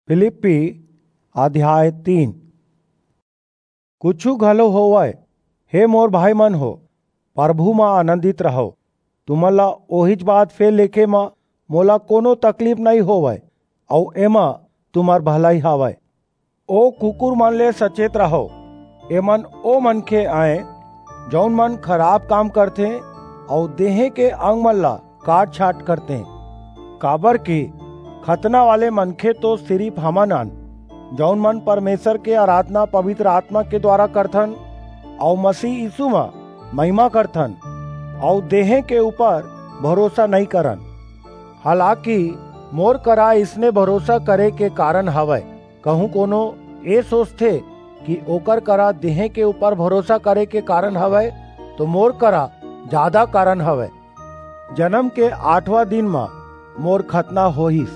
फिलिप्पी अध्याय 3। कुछु घलो होवय, हे मोर भाई मन हो, प्रभु में आनंदित रहो। तुमला ओहिच बात फेर लेखे में मोला कोनो तकलीफ नहीं होवय, और एमा तुम्हार भलाई हावय। ओ कुकुर मन ले सचेत रहो। एमन ओ मनखे आए जौन मन खराब काम करथे और देहे के अंग मन ला काट छाट करते। काबर की खतना वाले मनखे तो सिर्फ हमन अन जौन मन परमेश्वर के आराधना पवित्र आत्मा के द्वारा करथन और मसीह यीशु में महिमा करथन और देहे के ऊपर भरोसा नहीं करन। हालांकि मोर करा इसने भरोसा करे के कारण हवय। कहूँ कोनो ये सोचथे कि ओकर करा देहे के ऊपर भरोसा करे के कारण हवय, तो मोर करा ज्यादा कारण हवय। जन्म के 8वां दिन में मोर खतना होहिस।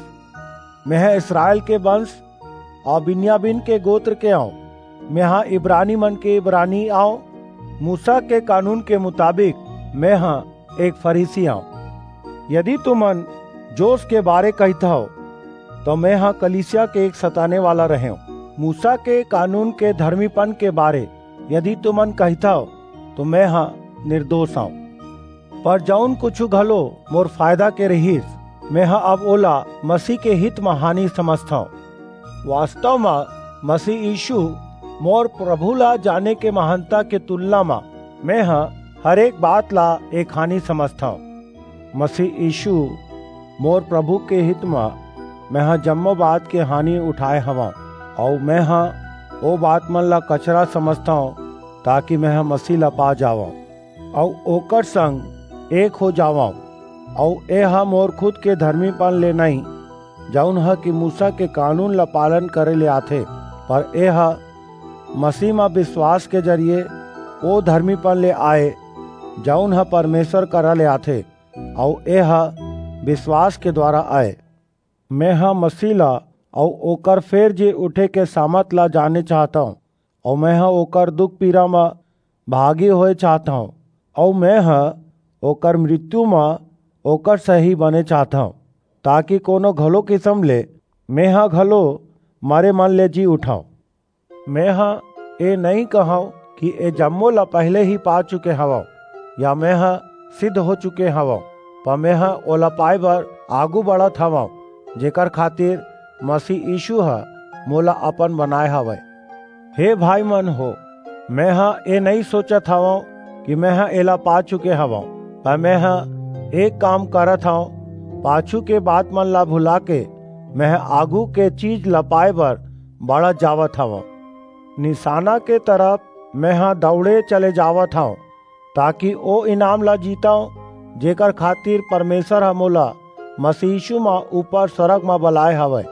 मैं इस्राएल के वंश और बिन्यामीन के गोत्र के आऊँ। मैं इब्रानी मन के इब्रानी आऊँ। मूसा के कानून के मुताबिक मैं एक फरीसी आऊँ। यदि तुमन जोश के बारे कहता हो तो मैं कलीसिया के एक सताने वाला रहे हूँ। मूसा के कानून के धर्मीपन के बारे यदि तुमन कहता हो तो मैं निर्दोष आऊँ। पर जौन कुछ घलो मोर फायदा के रहीस, मैं अब ओला मसीह के हित में हानि समझता हूँ। वास्तव में मसीह यीशु मोर प्रभु ला जाने के महानता के तुलना में मैं हर एक बात ला एक हानि समझता हूँ। मसीह यीशु मोर प्रभु के हित में मैं जम्मो बात के हानि उठाए हवा, और मैं वो बात मन ला कचरा समझता हूँ ताकि मैं मसीह ला पा जावा और ओकर संग एक हो जावा। और यह मोर खुद के धर्मीपन ले नहीं जौन कि मूसा के कानून ला पालन करे ले आथे, पर यह मसीह में विश्वास के जरिए वो धर्मीपन ले आए जौन परमेश्वर करा ले आथे, और यह विश्वास के द्वारा आए। मैं मसीह ला और ओकर फेर जे उठे के सामत ला जाने चाहता हूँ, और मैं ओकर दुख पीड़ा में भागी होए चाहता हूँ, और मैं ओकर मृत्यु में ओकर सही बने चाहता हूँ, ताकि कोनो घलो किस्म ले मैं घलो मारे मन ले जी उठाऊं। मैं ये नहीं कहूँ कि ए जम्मो ला पहले ही पा चुके हवा या मैं सिद्ध हो चुके हवा, पर मैं ओला पाए बर आगू बढ़त हवा, जेकर खातिर मसीह यीशु मोला अपन बनाए हवय। हे भाई मन हो, मैं ये नहीं सोचत हवा कि मैं एला पा चुके हवा, पर मैं एक काम करत हूँ, पाछू के बात मन ला भुला के मैं आगू के चीज लपाए बर बड़ा जावत हूँ। निशाना के तरफ मैं दौड़े चले जावत हूँ, ताकि ओ इनाम ला जीताऊं जेकर खातिर परमेश्वर मोला मसीह यीशु में ऊपर स्वर्ग में बुलाए हवय।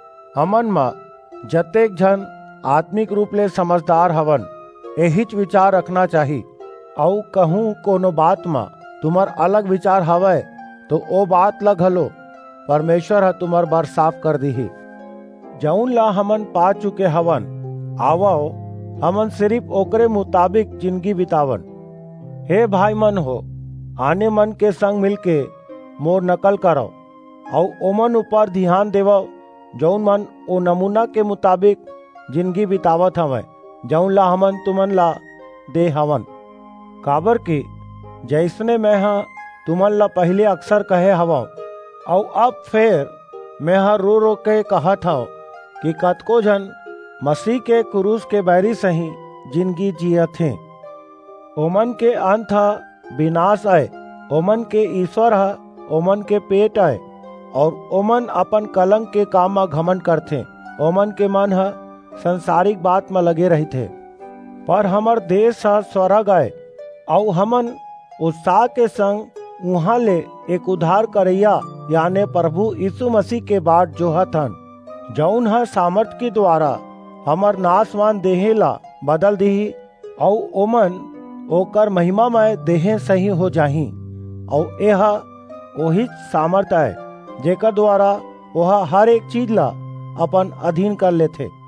हमन में जतेक जन आत्मिक रूप ले समझदार हवन, एहिच विचार रखना चाहिए। और कहूँ कोनो बात में तुम्हार अलग विचार हवय तो ओ बात ला घलो परमेश्वर तुम्हार बार साफ कर दीही। जौन ला हमन पा चुके हवन, आवो हमन सिर्फ ओकरे मुताबिक जिंदगी बितावन। हे भाई मन हो, आने मन के संग मिलके मोर नकल करो और ओमन ऊपर ध्यान देवो जौन मन ओ नमूना के मुताबिक जिंदगी बितावत हवय जौन ला हमन तुमन ला दे हवन। काबर की जैसने मैं तुमन ला पहले अक्सर कहे हवा, और अब फिर मैं रो रो के कहत हूँ कि कतको जन मसीह के क्रूस के बैरी सही जिंदगी जियत हैं। ओमन के अंत विनाश आए, ओमन के ईश्वर ओमन के पेट आए, और ओमन अपन कलंक के काम में घमंड करते। ओमन के मन संसारिक बात में लगे रहते। पर हमर देश स्वर्ग आए, और हमन उत्साह के संग वहाँ ले एक उद्धार करैया यानी प्रभु यीशु मसीह के बाट जोहत हन, जौन सामर्थ के द्वारा हमर नाशवान देहे ला बदल दीही, और ओमन ओकर महिमा में देहे सही हो जाही। और यह वही सामर्थ है जेकर द्वारा वह हर एक चीज ला अपन अधीन कर लेथे।